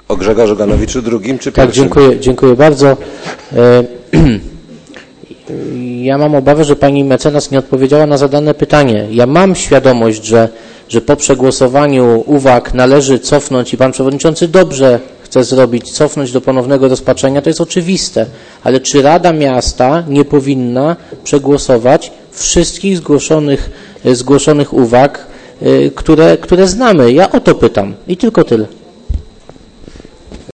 O Grzegorzu Ganowiczu drugim czy tak, pierwszym? Dziękuję bardzo. Ja mam obawę, że pani mecenas nie odpowiedziała na zadane pytanie. Ja mam świadomość, że po przegłosowaniu uwag należy cofnąć i pan przewodniczący dobrze chce zrobić, cofnąć do ponownego rozpatrzenia, to jest oczywiste. Ale czy Rada Miasta nie powinna przegłosować wszystkich zgłoszonych uwag, które znamy? Ja o to pytam i tylko tyle.